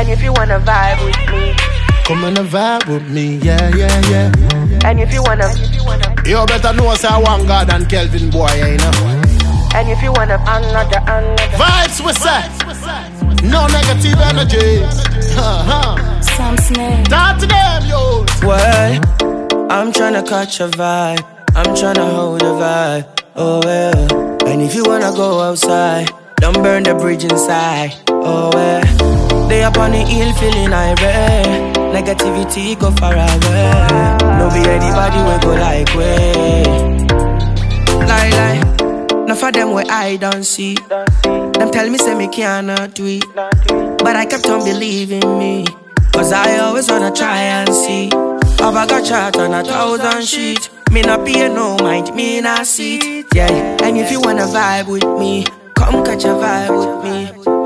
And if you wanna vibe with me, come on and vibe with me, yeah. and if you wanna, You better know say one God and Kelvin boy, you know. and if you wanna another. Vibes we say, no negative energy. Sam Smith. Talk to them, yo. Well, I'm tryna catch a vibe, I'm tryna hold a vibe, oh well. And if you wanna go outside, don't burn the bridge inside, oh well. They up on the hill feeling irate, negativity go far away. No be anybody we go like way. Lie, now for them where I don't see. Them tell me say me cannot do it, but I kept on believing me, cause I always wanna try and see. Have I got chart on 1,000 sheet? Me not pay no mind, me not see it, yeah. And if you wanna vibe with me, come catch a vibe with me.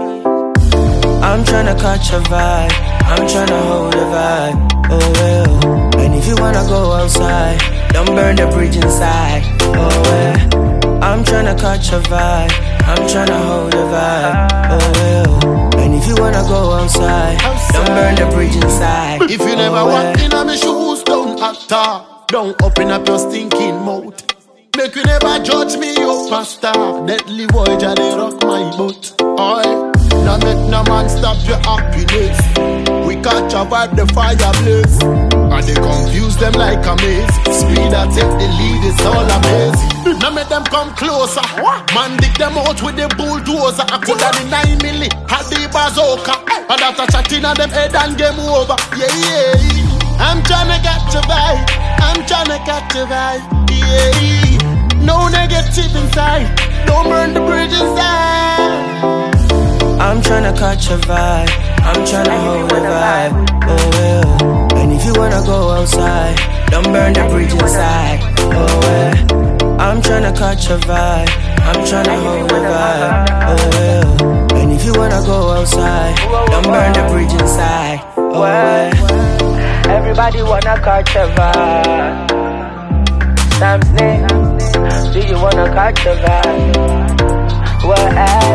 I'm tryna catch a vibe, I'm tryna hold a vibe, oh well. And if you wanna go outside, don't burn the bridge inside, oh well. I'm tryna catch a vibe, I'm tryna hold a vibe, oh well. And if you wanna go outside, don't burn the bridge inside. If you never walk in on my shoes, don't act. Don't open up your stinking mouth. Make you never judge me, you pastor. Deadly Voyager, they rock my boat. Oi, now make no man stop your happiness. We catch a vibe, the fire blaze. And they confuse them like a maze. Speed I take the lead, it's all amazing. Now make them come closer. Man dig them out with the bulldozer. I could have the 9 milli, had the bazooka. And that a chat in them head and game over. Yeah. I'm tryna catch a vibe, I'm tryna catch a vibe, yeah. No negative inside, don't burn the bridge inside. I'm tryna catch a vibe, I'm tryna hold a vibe, oh well. And if you wanna go outside, don't burn the bridge inside, oh well. I'm tryna catch a vibe, I'm tryna hold a vibe, oh well. And if you wanna go outside, don't burn the bridge inside, oh well. Everybody wanna catch a vibe. Sam Smith, do you wanna catch a vibe? Well,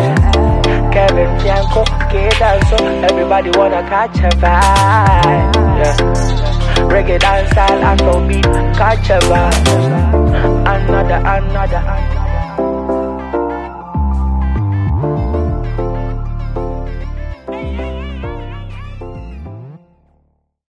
Kevin Fianco, K-Danso, everybody wanna catch a vibe. Yeah. Reggae dancehall, Afrobeat, catch a vibe. Another.